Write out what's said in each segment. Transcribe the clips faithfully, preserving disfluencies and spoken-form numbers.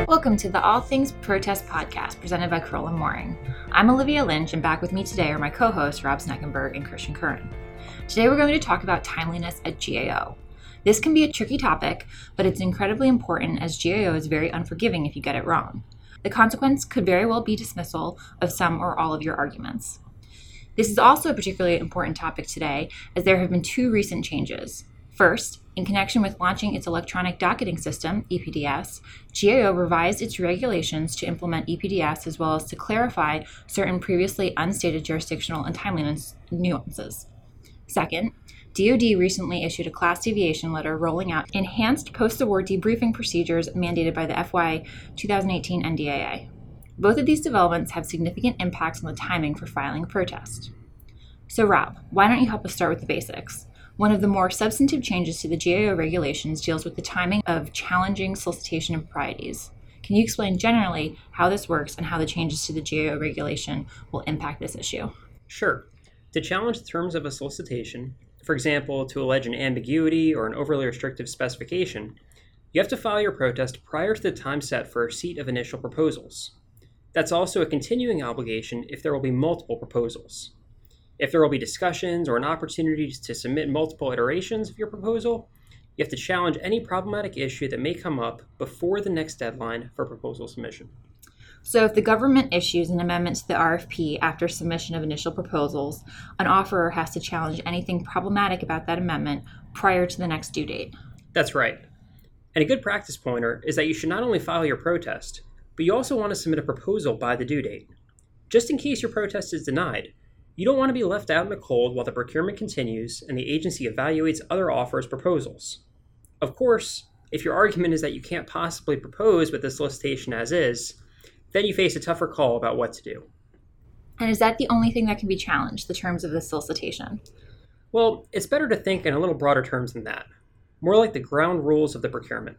Welcome to the All Things Protest podcast presented by Crowell and Moring. I'm Olivia Lynch, and back with me today are my co-hosts Rob Sneckenberg and Christian Curran. Today we're going to talk about timeliness at G A O. This can be a tricky topic, but it's incredibly important as G A O is very unforgiving if you get it wrong. The consequence could very well be dismissal of some or all of your arguments. This is also a particularly important topic today as there have been two recent changes. First, in connection with launching its electronic docketing system, E P D S, G A O revised its regulations to implement E P D S as well as to clarify certain previously unstated jurisdictional and timeliness nuances. Second, D O D recently issued a class deviation letter rolling out enhanced post-award debriefing procedures mandated by the F Y twenty eighteen N D A A. Both of these developments have significant impacts on the timing for filing a protest. So Rob, why don't you help us start with the basics? One of the more substantive changes to the G A O regulations deals with the timing of challenging solicitation improprieties. Can you explain generally how this works and how the changes to the G A O regulation will impact this issue? Sure. To challenge the terms of a solicitation, for example, to allege an ambiguity or an overly restrictive specification, you have to file your protest prior to the time set for receipt of initial proposals. That's also a continuing obligation if there will be multiple proposals. If there will be discussions or an opportunity to submit multiple iterations of your proposal, you have to challenge any problematic issue that may come up before the next deadline for proposal submission. So if the government issues an amendment to the R F P after submission of initial proposals, an offeror has to challenge anything problematic about that amendment prior to the next due date. That's right. And a good practice pointer is that you should not only file your protest, but you also want to submit a proposal by the due date. Just in case your protest is denied, you don't want to be left out in the cold while the procurement continues and the agency evaluates other offers' proposals. Of course, if your argument is that you can't possibly propose with the solicitation as is, then you face a tougher call about what to do. And is that the only thing that can be challenged, the terms of the solicitation? Well, it's better to think in a little broader terms than that, more like the ground rules of the procurement.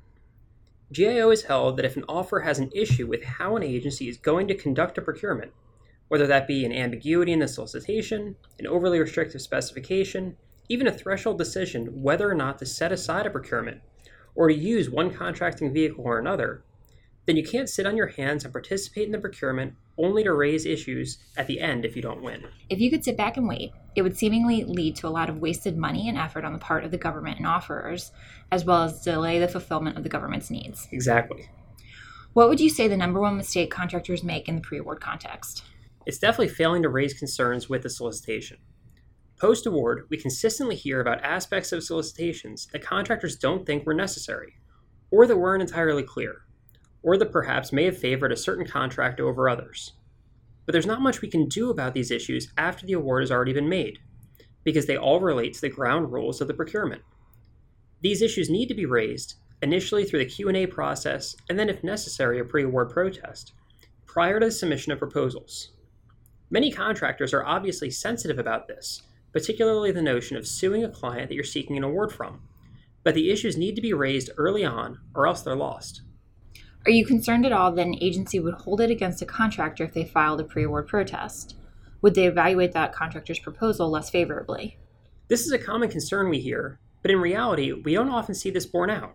G A O has held that if an offer has an issue with how an agency is going to conduct a procurement, whether that be an ambiguity in the solicitation, an overly restrictive specification, even a threshold decision whether or not to set aside a procurement, or to use one contracting vehicle or another, then you can't sit on your hands and participate in the procurement only to raise issues at the end if you don't win. If you could sit back and wait, it would seemingly lead to a lot of wasted money and effort on the part of the government and offerers, as well as delay the fulfillment of the government's needs. Exactly. What would you say the number one mistake contractors make in the pre-award context? It's definitely failing to raise concerns with the solicitation. Post-award, we consistently hear about aspects of solicitations that contractors don't think were necessary, or that weren't entirely clear, or that perhaps may have favored a certain contract over others. But there's not much we can do about these issues after the award has already been made, because they all relate to the ground rules of the procurement. These issues need to be raised, initially through the Q and A process, and then if necessary, a pre-award protest, prior to the submission of proposals. Many contractors are obviously sensitive about this, particularly the notion of suing a client that you're seeking an award from. But the issues need to be raised early on, or else they're lost. Are you concerned at all that an agency would hold it against a contractor if they filed a pre-award protest? Would they evaluate that contractor's proposal less favorably? This is a common concern we hear, but in reality, we don't often see this borne out.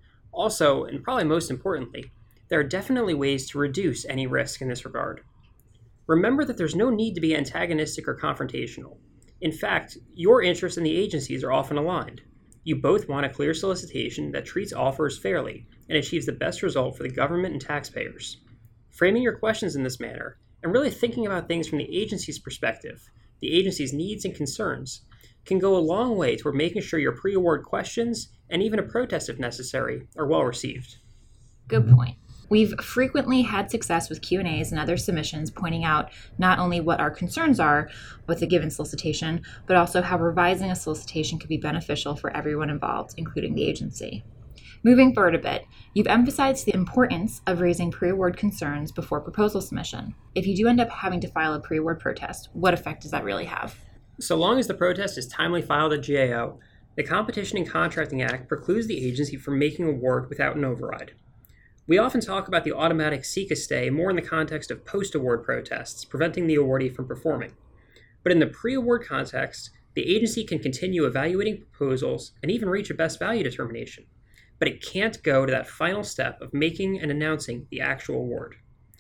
Also, and probably most importantly, there are definitely ways to reduce any risk in this regard. Remember that there's no need to be antagonistic or confrontational. In fact, your interests and the agency's are often aligned. You both want a clear solicitation that treats offers fairly and achieves the best result for the government and taxpayers. Framing your questions in this manner, and really thinking about things from the agency's perspective, the agency's needs and concerns, can go a long way toward making sure your pre-award questions, and even a protest if necessary, are well received. Good point. We've frequently had success with Q and A's and other submissions pointing out not only what our concerns are with a given solicitation, but also how revising a solicitation could be beneficial for everyone involved, including the agency. Moving forward a bit, you've emphasized the importance of raising pre-award concerns before proposal submission. If you do end up having to file a pre-award protest, what effect does that really have? So long as the protest is timely filed at G A O, the Competition and Contracting Act precludes the agency from making an award without an override. We often talk about the automatic seek a stay more in the context of post-award protests, preventing the awardee from performing. But in the pre-award context, the agency can continue evaluating proposals and even reach a best value determination. but it can't go to that final step of making and announcing the actual award.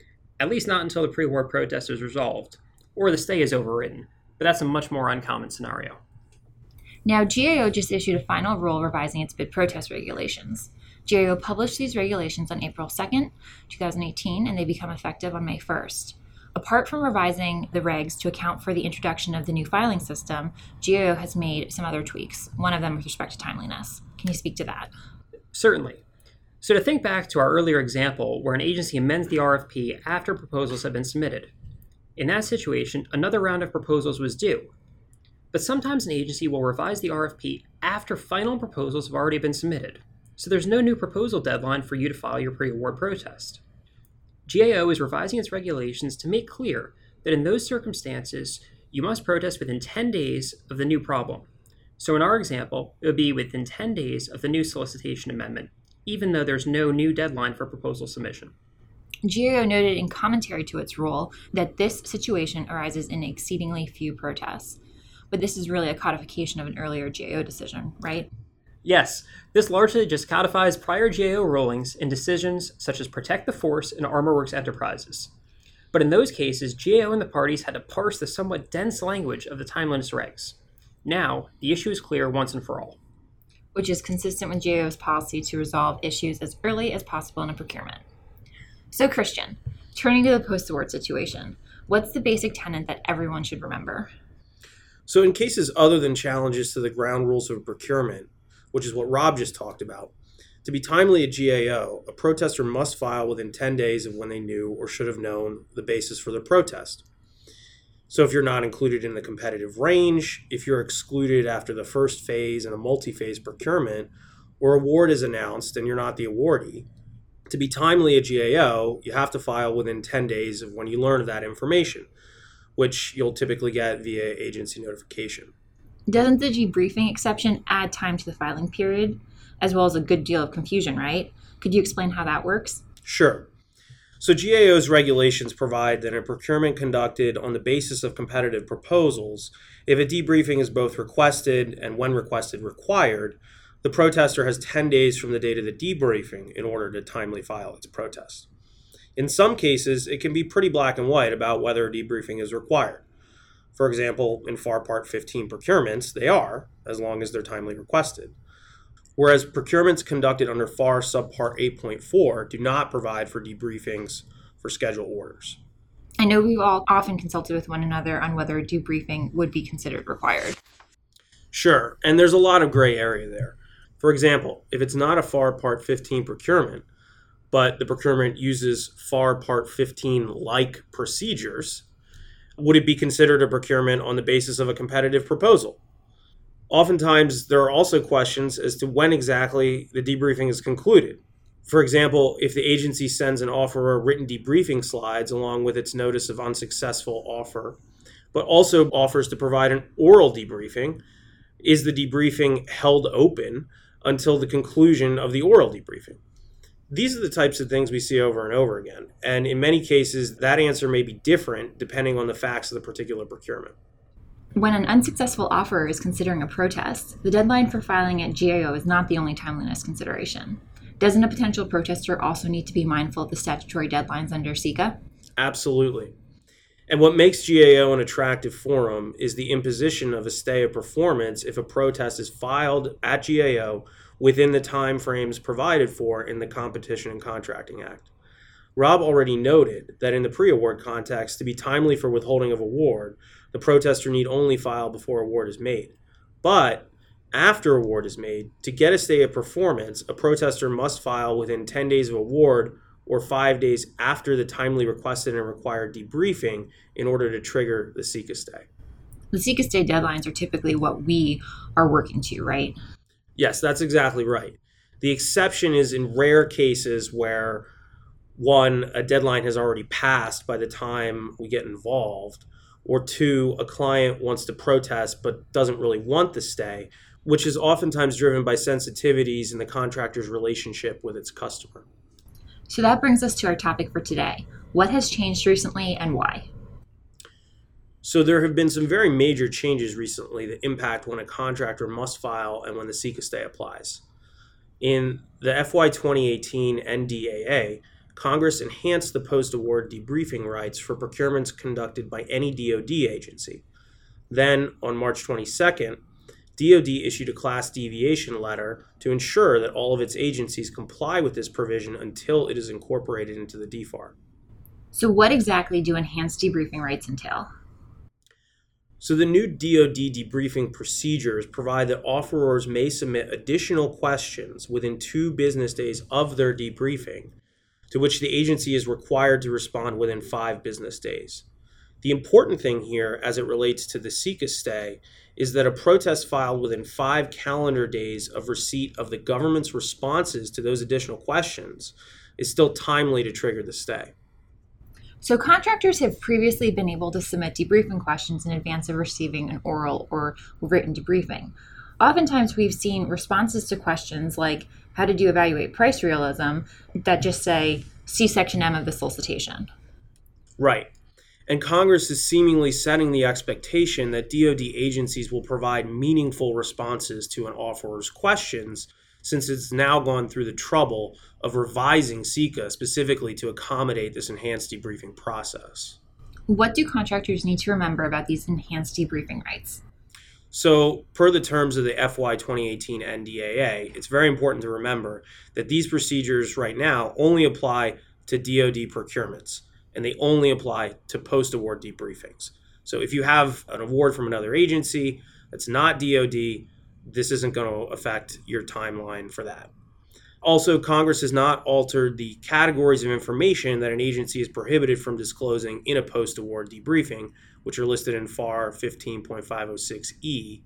At least not until the pre-award protest is resolved, or the stay is overridden, but that's a much more uncommon scenario. Now, G A O just issued a final rule revising its bid protest regulations. G A O published these regulations on April second, twenty eighteen, and they become effective on May first. Apart from revising the regs to account for the introduction of the new filing system, G A O has made some other tweaks, one of them with respect to timeliness. Can you speak to that? Certainly. So to think back to our earlier example where an agency amends the R F P after proposals have been submitted. In that situation, another round of proposals was due. But sometimes an agency will revise the R F P after final proposals have already been submitted, so there's no new proposal deadline for you to file your pre-award protest. G A O is revising its regulations to make clear that in those circumstances, you must protest within ten days of the new problem. So in our example, it would be within ten days of the new solicitation amendment, even though there's no new deadline for proposal submission. G A O noted in commentary to its rule that this situation arises in exceedingly few protests. But this is really a codification of an earlier G A O decision, right? Yes, this largely just codifies prior G A O rulings in decisions such as Protect the Force and ArmorWorks Enterprises. But in those cases, G A O and the parties had to parse the somewhat dense language of the timeliness regs. Now, the issue is clear once and for all. Which is consistent with G A O's policy to resolve issues as early as possible in a procurement. So, Christian, turning to the post-award situation, what's the basic tenet that everyone should remember? So in cases other than challenges to the ground rules of procurement, which is what Rob just talked about, to be timely at G A O, a protester must file within ten days of when they knew or should have known the basis for their protest. So if you're not included in the competitive range, if you're excluded after the first phase in a multi-phase procurement, or award is announced and you're not the awardee, to be timely at G A O, you have to file within ten days of when you learn of that information, which you'll typically get via agency notification. Doesn't the debriefing exception add time to the filing period, as well as a good deal of confusion, right? Could you explain how that works? Sure. So G A O's regulations provide that in a procurement conducted on the basis of competitive proposals, if a debriefing is both requested and when requested required, the protester has ten days from the date of the debriefing in order to timely file its protest. In some cases, it can be pretty black and white about whether a debriefing is required. For example, in FAR Part fifteen procurements, they are, as long as they're timely requested. Whereas procurements conducted under FAR Subpart eight point four do not provide for debriefings for schedule orders. I know we've all often consulted with one another on whether a debriefing would be considered required. Sure, and there's a lot of gray area there. For example, if it's not a FAR Part fifteen procurement, but the procurement uses FAR Part fifteen-like procedures, would it be considered a procurement on the basis of a competitive proposal? Oftentimes, there are also questions as to when exactly the debriefing is concluded. For example, if the agency sends an offeror written debriefing slides along with its notice of unsuccessful offer, but also offers to provide an oral debriefing, is the debriefing held open until the conclusion of the oral debriefing? These are the types of things we see over and over again, and in many cases, that answer may be different depending on the facts of the particular procurement. When an unsuccessful offeror is considering a protest, the deadline for filing at G A O is not the only timeliness consideration. Doesn't a potential protester also need to be mindful of the statutory deadlines under S E C A? Absolutely. And what makes G A O an attractive forum is the imposition of a stay of performance if a protest is filed at G A O within the timeframes provided for in the Competition and Contracting Act. Rob already noted that in the pre-award context, to be timely for withholding of award, the protester need only file before award is made. But after award is made, to get a stay of performance, a protester must file within ten days of award or five days after the timely requested and required debriefing in order to trigger the S E C A stay. The S E C A stay deadlines are typically what we are working to, right? Yes, that's exactly right. The exception is in rare cases where, one, a deadline has already passed by the time we get involved, or two, a client wants to protest but doesn't really want the stay, which is oftentimes driven by sensitivities in the contractor's relationship with its customer. So that brings us to our topic for today. What has changed recently and why? So there have been some very major changes recently that impact when a contractor must file and when the S E C A stay applies. In the F Y twenty eighteen N D A A, Congress enhanced the post-award debriefing rights for procurements conducted by any D O D agency. Then, on March twenty-second, D O D issued a class deviation letter to ensure that all of its agencies comply with this provision until it is incorporated into the D F A R. So what exactly do enhanced debriefing rights entail? So the new D O D debriefing procedures provide that offerors may submit additional questions within two business days of their debriefing, to which the agency is required to respond within five business days. The important thing here, as it relates to the SECA stay, is that a protest filed within five calendar days of receipt of the government's responses to those additional questions is still timely to trigger the stay. So contractors have previously been able to submit debriefing questions in advance of receiving an oral or written debriefing. Oftentimes we've seen responses to questions like, how did you evaluate price realism, that just say, see Section M of the solicitation. Right. And Congress is seemingly setting the expectation that D O D agencies will provide meaningful responses to an offeror's questions, since it's now gone through the trouble of revising SECA specifically to accommodate this enhanced debriefing process. What do contractors need to remember about these enhanced debriefing rights? So, per the terms of the F Y twenty eighteen N D A A, it's very important to remember that these procedures right now only apply to D O D procurements, and they only apply to post-award debriefings. So if you have an award from another agency that's not D O D, this isn't going to affect your timeline for that. Also, Congress has not altered the categories of information that an agency is prohibited from disclosing in a post-award debriefing, which are listed in F A R fifteen point five oh six E.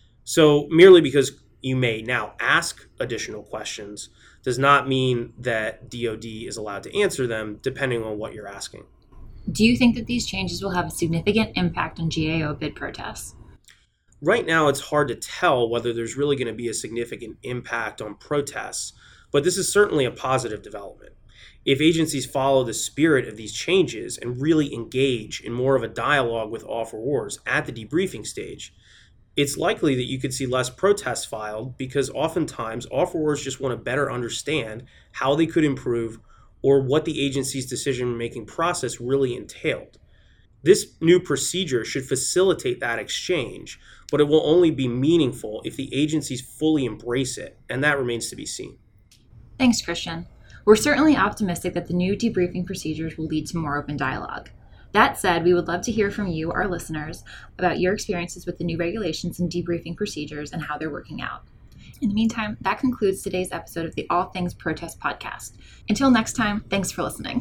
So merely because you may now ask additional questions does not mean that D O D is allowed to answer them, depending on what you're asking. Do you think that these changes will have a significant impact on G A O bid protests? Right now, it's hard to tell whether there's really going to be a significant impact on protests, but this is certainly a positive development. If agencies follow the spirit of these changes and really engage in more of a dialogue with offerors at the debriefing stage, it's likely that you could see less protests filed because oftentimes offerors just want to better understand how they could improve or what the agency's decision-making process really entailed. This new procedure should facilitate that exchange, but it will only be meaningful if the agencies fully embrace it, and that remains to be seen. Thanks, Christian. We're certainly optimistic that the new debriefing procedures will lead to more open dialogue. That said, we would love to hear from you, our listeners, about your experiences with the new regulations and debriefing procedures and how they're working out. In the meantime, that concludes today's episode of the All Things Protest podcast. Until next time, thanks for listening.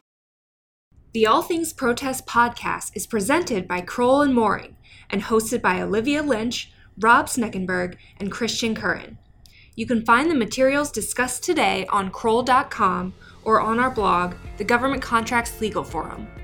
The All Things Protest podcast is presented by Kroll and Mooring and hosted by Olivia Lynch, Rob Sneckenberg, and Christian Curran. You can find the materials discussed today on kroll dot com or on our blog, the Government Contracts Legal Forum.